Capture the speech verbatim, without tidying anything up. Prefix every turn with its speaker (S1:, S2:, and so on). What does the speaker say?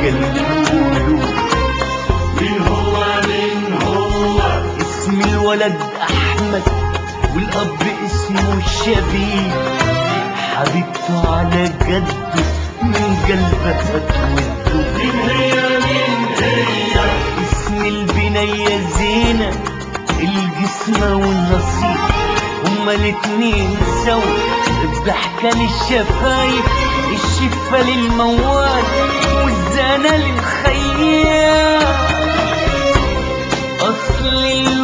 S1: القلب قولوا
S2: مين هو مين هو؟
S1: اسم الولد أحمد والأب اسمه شبيب، حبيبته على جده من قلبها تودوا.
S2: مين هي مين هي؟
S1: اسم البنية زينة الجسمة والنصيب، هما الاتنين سوا الضحكة للشفايف، الشفة للموال والزانة للخيال. أصل